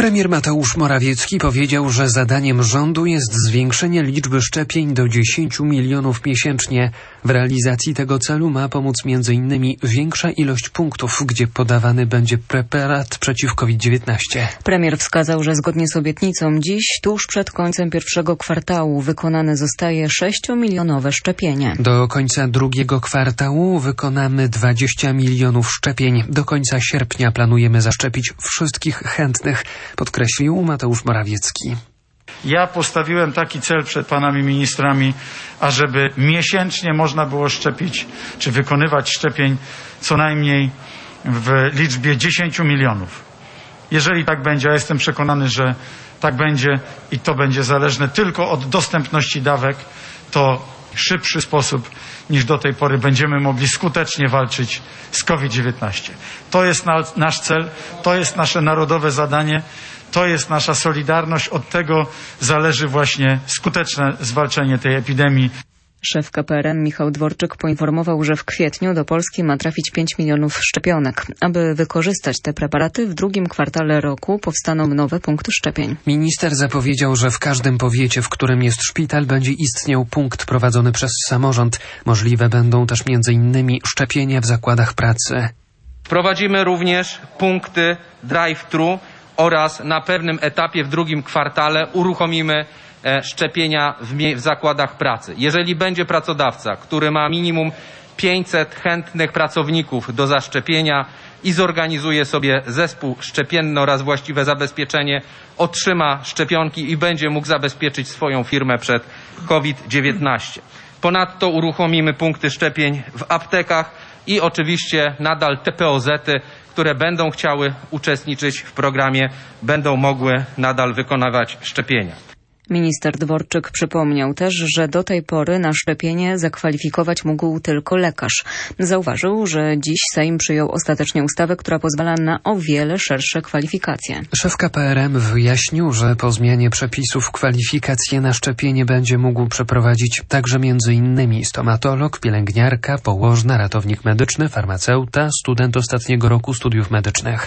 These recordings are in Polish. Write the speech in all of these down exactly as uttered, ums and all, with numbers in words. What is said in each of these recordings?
Premier Mateusz Morawiecki powiedział, że zadaniem rządu jest zwiększenie liczby szczepień do dziesięciu milionów miesięcznie. W realizacji tego celu ma pomóc między innymi większa ilość punktów, gdzie podawany będzie preparat przeciw COVID dziewiętnaście. Premier wskazał, że zgodnie z obietnicą dziś, tuż przed końcem pierwszego kwartału, wykonane zostaje sześciomilionowe szczepienie. Do końca drugiego kwartału wykonamy dwadzieścia milionów szczepień. Do końca sierpnia planujemy zaszczepić wszystkich chętnych, podkreślił Mateusz Morawiecki. Ja postawiłem taki cel przed panami ministrami, ażeby miesięcznie można było szczepić, czy wykonywać szczepień co najmniej w liczbie dziesięciu milionów. Jeżeli tak będzie, a jestem przekonany, że tak będzie i to będzie zależne tylko od dostępności dawek, to w szybszy sposób niż do tej pory będziemy mogli skutecznie walczyć z COVID dziewiętnaście. To jest na, nasz cel, to jest nasze narodowe zadanie, to jest nasza solidarność. Od tego zależy właśnie skuteczne zwalczenie tej epidemii. Szef K P R M Michał Dworczyk poinformował, że w kwietniu do Polski ma trafić pięć milionów szczepionek. Aby wykorzystać te preparaty, w drugim kwartale roku powstaną nowe punkty szczepień. Minister zapowiedział, że w każdym powiecie, w którym jest szpital, będzie istniał punkt prowadzony przez samorząd. Możliwe będą też między innymi szczepienia w zakładach pracy. Wprowadzimy również punkty drive-thru oraz na pewnym etapie w drugim kwartale uruchomimy szczepienia w, w zakładach pracy. Jeżeli będzie pracodawca, który ma minimum pięćset chętnych pracowników do zaszczepienia i zorganizuje sobie zespół szczepienny oraz właściwe zabezpieczenie, otrzyma szczepionki i będzie mógł zabezpieczyć swoją firmę przed COVID dziewiętnaście. Ponadto uruchomimy punkty szczepień w aptekach i oczywiście nadal T P O zety, które będą chciały uczestniczyć w programie, będą mogły nadal wykonywać szczepienia. Minister Dworczyk przypomniał też, że do tej pory na szczepienie zakwalifikować mógł tylko lekarz. Zauważył, że dziś Sejm przyjął ostatecznie ustawę, która pozwala na o wiele szersze kwalifikacje. Szef K P R M wyjaśnił, że po zmianie przepisów kwalifikacje na szczepienie będzie mógł przeprowadzić także między innymi stomatolog, pielęgniarka, położna, ratownik medyczny, farmaceuta, student ostatniego roku studiów medycznych.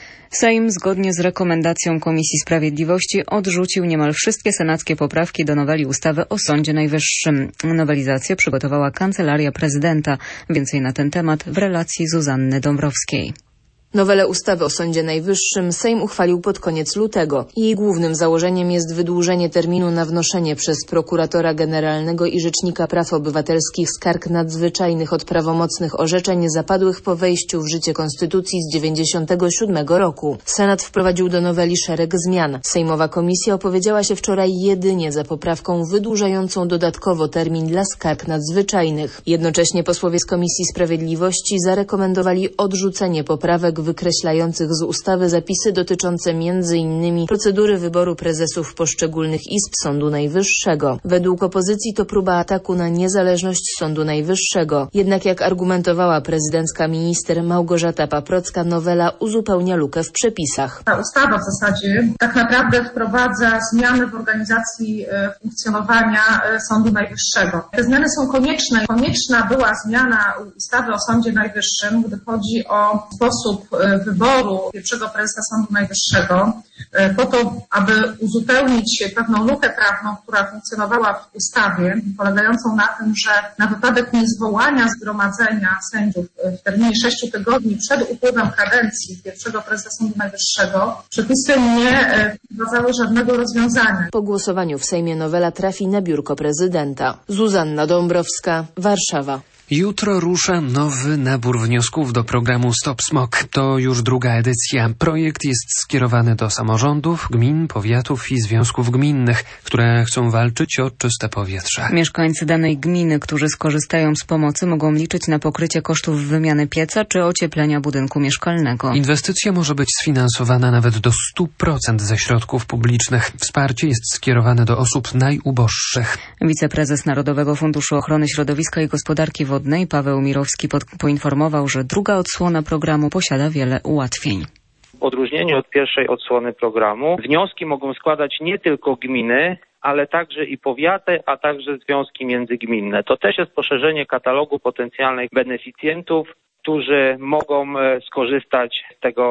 Sejm zgodnie z rekomendacją Komisji Sprawiedliwości odrzucił niemal wszystkie senackie poprawki do noweli ustawy o Sądzie Najwyższym. Nowelizację przygotowała Kancelaria Prezydenta. Więcej na ten temat w relacji Zuzanny Dąbrowskiej. Nowelę ustawy o Sądzie Najwyższym Sejm uchwalił pod koniec lutego. Jej głównym założeniem jest wydłużenie terminu na wnoszenie przez prokuratora generalnego i Rzecznika Praw Obywatelskich skarg nadzwyczajnych od prawomocnych orzeczeń zapadłych po wejściu w życie Konstytucji z dziewięćdziesiątego siódmego roku. Senat wprowadził do noweli szereg zmian. Sejmowa komisja opowiedziała się wczoraj jedynie za poprawką wydłużającą dodatkowo termin dla skarg nadzwyczajnych. Jednocześnie posłowie z Komisji Sprawiedliwości zarekomendowali odrzucenie poprawek wykreślających z ustawy zapisy dotyczące między innymi procedury wyboru prezesów poszczególnych izb Sądu Najwyższego. Według opozycji to próba ataku na niezależność Sądu Najwyższego. Jednak jak argumentowała prezydencka minister Małgorzata Paprocka, nowela uzupełnia lukę w przepisach. Ta ustawa w zasadzie tak naprawdę wprowadza zmiany w organizacji funkcjonowania Sądu Najwyższego. Te zmiany są konieczne. Konieczna była zmiana ustawy o Sądzie Najwyższym, gdy chodzi o sposób wyboru pierwszego prezesa Sądu Najwyższego, po to, aby uzupełnić pewną lukę prawną, która funkcjonowała w ustawie, polegającą na tym, że na wypadek niezwołania zgromadzenia sędziów w terminie sześciu tygodni przed upływem kadencji pierwszego prezesa Sądu Najwyższego przepisy nie wprowadzały żadnego rozwiązania. Po głosowaniu w Sejmie nowela trafi na biurko prezydenta. Zuzanna Dąbrowska, Warszawa. Jutro rusza nowy nabór wniosków do programu Stop Smog. To już druga edycja. Projekt jest skierowany do samorządów, gmin, powiatów i związków gminnych, które chcą walczyć o czyste powietrze. Mieszkańcy danej gminy, którzy skorzystają z pomocy, mogą liczyć na pokrycie kosztów wymiany pieca czy ocieplenia budynku mieszkalnego. Inwestycja może być sfinansowana nawet do stu procent ze środków publicznych. Wsparcie jest skierowane do osób najuboższych. Wiceprezes Narodowego Funduszu Ochrony Środowiska i Gospodarki Wodnej Paweł Mirowski pod, poinformował, że druga odsłona programu posiada wiele ułatwień. W odróżnieniu od pierwszej odsłony programu wnioski mogą składać nie tylko gminy, ale także i powiaty, a także związki międzygminne. To też jest poszerzenie katalogu potencjalnych beneficjentów, którzy mogą skorzystać z tego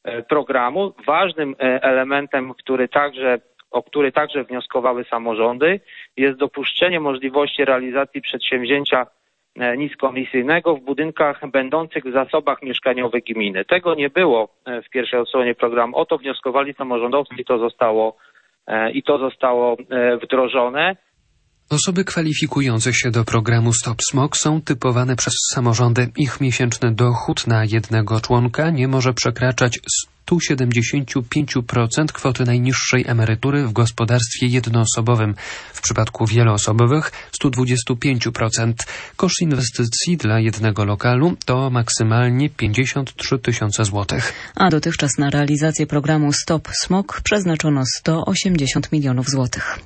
programu. Ważnym elementem, który także, o który także wnioskowały samorządy, jest dopuszczenie możliwości realizacji przedsięwzięcia niskoemisyjnego w budynkach będących w zasobach mieszkaniowych gminy. Tego nie było w pierwszej odsłonie programu. O to wnioskowali samorządowcy i to zostało, i to zostało wdrożone. Osoby kwalifikujące się do programu Stop Smog są typowane przez samorządy. Ich miesięczny dochód na jednego członka nie może przekraczać sto siedemdziesiąt pięć procent kwoty najniższej emerytury w gospodarstwie jednoosobowym. W przypadku wieloosobowych sto dwadzieścia pięć procent. Koszt inwestycji dla jednego lokalu to maksymalnie pięćdziesiąt trzy tysiące złotych. A dotychczas na realizację programu Stop Smog przeznaczono sto osiemdziesiąt milionów złotych.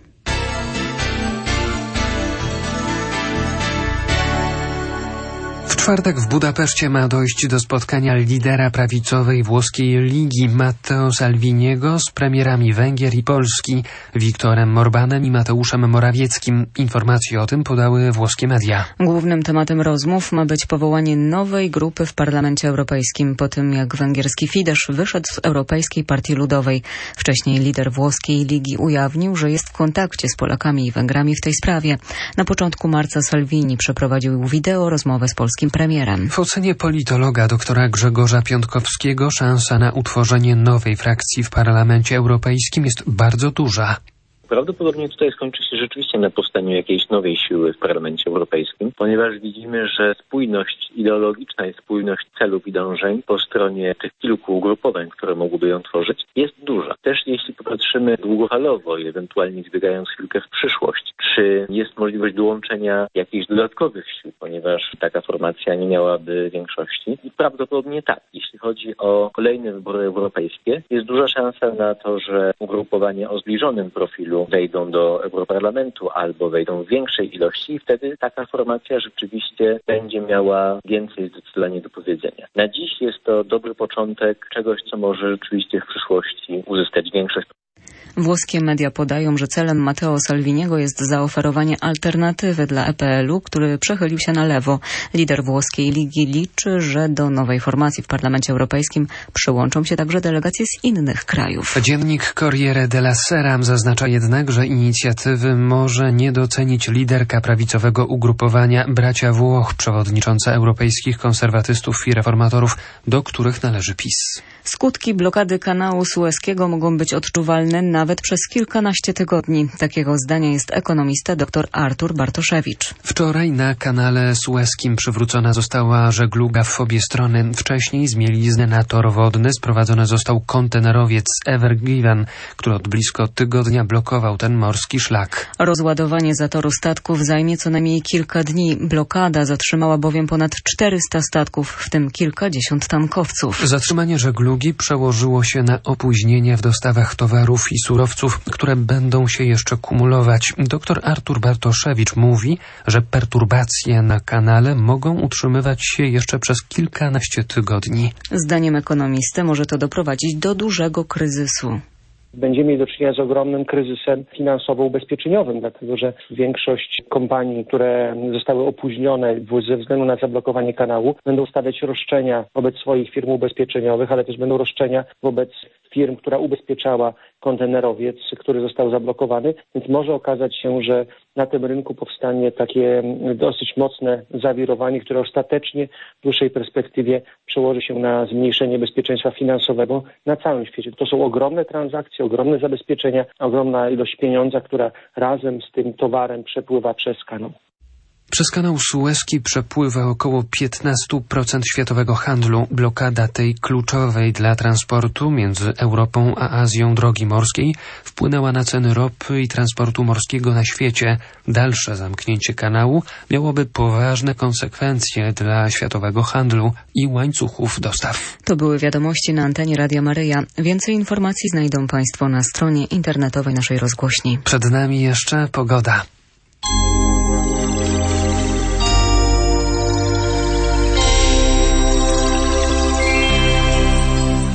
W czwartek w Budapeszcie ma dojść do spotkania lidera prawicowej włoskiej Ligi Matteo Salviniego z premierami Węgier i Polski, Viktorem Orbánem i Mateuszem Morawieckim. Informacje o tym podały włoskie media. Głównym tematem rozmów ma być powołanie nowej grupy w Parlamencie Europejskim po tym, jak węgierski Fidesz wyszedł z Europejskiej Partii Ludowej. Wcześniej lider włoskiej Ligi ujawnił, że jest w kontakcie z Polakami i Węgrami w tej sprawie. Na początku marca Salvini przeprowadził wideo rozmowę z polskim premierem. W ocenie politologa doktora Grzegorza Piątkowskiego szansa na utworzenie nowej frakcji w Parlamencie Europejskim jest bardzo duża. Prawdopodobnie tutaj skończy się rzeczywiście na powstaniu jakiejś nowej siły w Parlamencie Europejskim, ponieważ widzimy, że spójność ideologiczna i spójność celów i dążeń po stronie tych kilku ugrupowań, które mogłyby ją tworzyć, jest duża. Też jeśli popatrzymy długofalowo i ewentualnie zbiegając chwilkę w przyszłość, czy jest możliwość dołączenia jakichś dodatkowych sił, ponieważ taka formacja nie miałaby większości? I prawdopodobnie tak. Jeśli chodzi o kolejne wybory europejskie, jest duża szansa na to, że ugrupowania o zbliżonym profilu wejdą do Europarlamentu albo wejdą w większej ilości i wtedy taka formacja rzeczywiście będzie miała więcej zdecydowanie do powiedzenia. Na dziś jest to dobry początek czegoś, co może rzeczywiście w przyszłości uzyskać większość. Włoskie media podają, że celem Matteo Salviniego jest zaoferowanie alternatywy dla E P L-u, który przechylił się na lewo. Lider włoskiej Ligi liczy, że do nowej formacji w Parlamencie Europejskim przyłączą się także delegacje z innych krajów. Dziennik Corriere della Sera zaznacza jednak, że inicjatywy może nie docenić liderka prawicowego ugrupowania Bracia Włoch, przewodnicząca europejskich konserwatystów i reformatorów, do których należy PiS. Skutki blokady kanału sueskiego mogą być odczuwalne nawet przez kilkanaście tygodni. Takiego zdania jest ekonomista dr Artur Bartoszewicz. Wczoraj na kanale sueskim przywrócona została żegluga w obie strony. Wcześniej z mielizny na tor wodny sprowadzony został kontenerowiec Ever Given, który od blisko tygodnia blokował ten morski szlak. Rozładowanie zatoru statków zajmie co najmniej kilka dni. Blokada zatrzymała bowiem ponad czterysta statków, w tym kilkadziesiąt tankowców. Zatrzymanie żeglugi przełożyło się na opóźnienia w dostawach towarów i surowców, które będą się jeszcze kumulować. Dr Artur Bartoszewicz mówi, że perturbacje na kanale mogą utrzymywać się jeszcze przez kilkanaście tygodni. Zdaniem ekonomisty może to doprowadzić do dużego kryzysu. Będziemy mieli do czynienia z ogromnym kryzysem finansowo-ubezpieczeniowym, dlatego że większość kompanii, które zostały opóźnione ze względu na zablokowanie kanału, będą stawiać roszczenia wobec swoich firm ubezpieczeniowych, ale też będą roszczenia wobec firm, która ubezpieczała kontenerowiec, który został zablokowany, więc może okazać się, że na tym rynku powstanie takie dosyć mocne zawirowanie, które ostatecznie w dłuższej perspektywie przełoży się na zmniejszenie bezpieczeństwa finansowego na całym świecie. To są ogromne transakcje, ogromne zabezpieczenia, ogromna ilość pieniądza, która razem z tym towarem przepływa przez kanał. Przez kanał sueski przepływa około piętnaście procent światowego handlu. Blokada tej kluczowej dla transportu między Europą a Azją drogi morskiej wpłynęła na ceny ropy i transportu morskiego na świecie. Dalsze zamknięcie kanału miałoby poważne konsekwencje dla światowego handlu i łańcuchów dostaw. To były wiadomości na antenie Radia Maryja. Więcej informacji znajdą Państwo na stronie internetowej naszej rozgłośni. Przed nami jeszcze pogoda.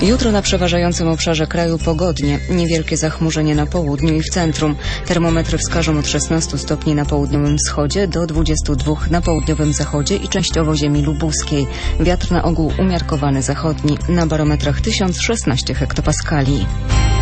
Jutro na przeważającym obszarze kraju pogodnie. Niewielkie zachmurzenie na południu i w centrum. Termometry wskażą od szesnastu stopni na południowym wschodzie do dwudziestu dwóch na południowym zachodzie i częściowo ziemi lubuskiej. Wiatr na ogół umiarkowany zachodni. Na barometrach tysiąc szesnaście hektopaskali.